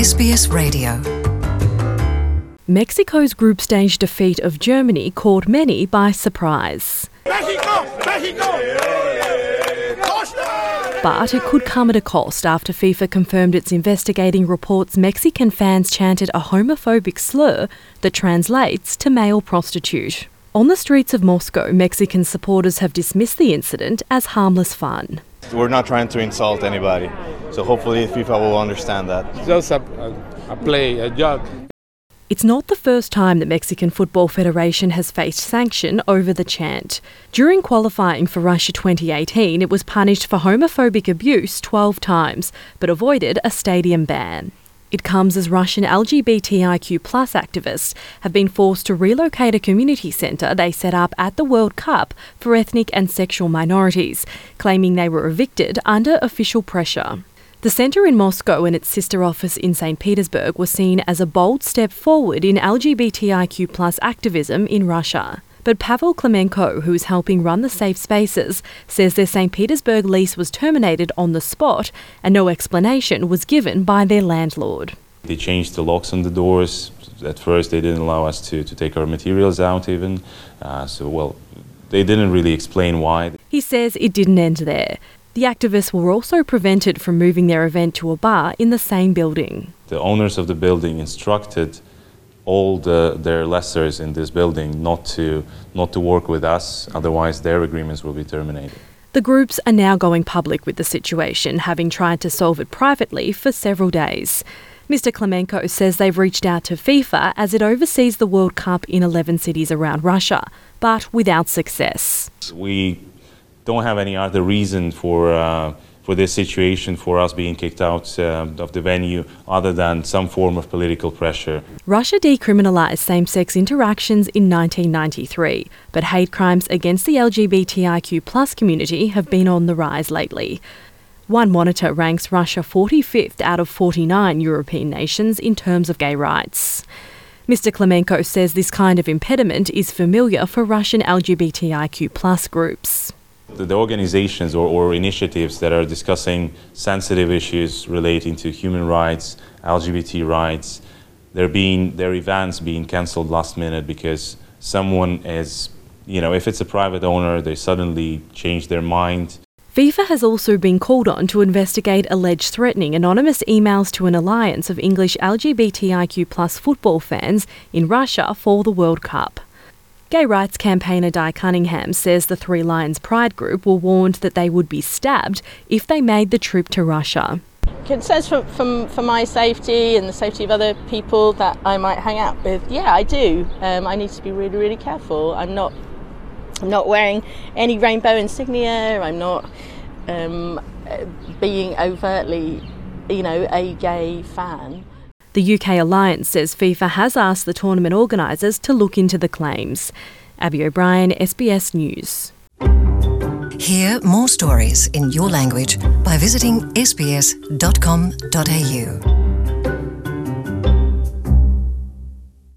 SBS Radio. Mexico's group stage defeat of Germany caught many by surprise. But it could come at a cost after FIFA confirmed it's investigating reports Mexican fans chanted a homophobic slur that translates to male prostitute. On the streets of Moscow, Mexican supporters have dismissed the incident as harmless fun. We're not trying to insult anybody, so hopefully FIFA will understand that. Just a play, a joke. It's not the first time the Mexican Football Federation has faced sanction over the chant. During qualifying for Russia 2018, it was punished for homophobic abuse 12 times, but avoided a stadium ban. It comes as Russian LGBTIQ+ activists have been forced to relocate a community centre they set up at the World Cup for ethnic and sexual minorities, claiming they were evicted under official pressure. The centre in Moscow and its sister office in St. Petersburg were seen as a bold step forward in LGBTIQ+ activism in Russia. But Pavel Klemenko, who is helping run the safe spaces, says their St. Petersburg lease was terminated on the spot and no explanation was given by their landlord. They changed the locks on the doors. At first they didn't allow us to take our materials out even. They didn't really explain why. He says it didn't end there. The activists were also prevented from moving their event to a bar in the same building. The owners of the building instructed all their lessors in this building not to work with us, otherwise their agreements will be terminated. The groups are now going public with the situation, having tried to solve it privately for several days. Mr. Klemenko says they've reached out to FIFA as it oversees the World Cup in 11 cities around Russia, but without success. We don't have any other reason for this situation, for us being kicked out of the venue, other than some form of political pressure. Russia decriminalised same-sex interactions in 1993, but hate crimes against the LGBTIQ+ community have been on the rise lately. One monitor ranks Russia 45th out of 49 European nations in terms of gay rights. Mr. Klemenko says this kind of impediment is familiar for Russian LGBTIQ+ groups. The organizations or initiatives that are discussing sensitive issues relating to human rights, LGBT rights, their events being cancelled last minute because someone is, if it's a private owner, they suddenly change their mind. FIFA has also been called on to investigate alleged threatening anonymous emails to an alliance of English LGBTIQ+ football fans in Russia for the World Cup. Gay rights campaigner Di Cunningham says the Three Lions Pride group were warned that they would be stabbed if they made the trip to Russia. Concerns for my safety and the safety of other people that I might hang out with, yeah, I do. I need to be really, really careful. I'm not wearing any rainbow insignia. I'm not being overtly, a gay fan. The UK Alliance says FIFA has asked the tournament organisers to look into the claims. Abby O'Brien, SBS News. Hear more stories in your language by visiting sbs.com.au.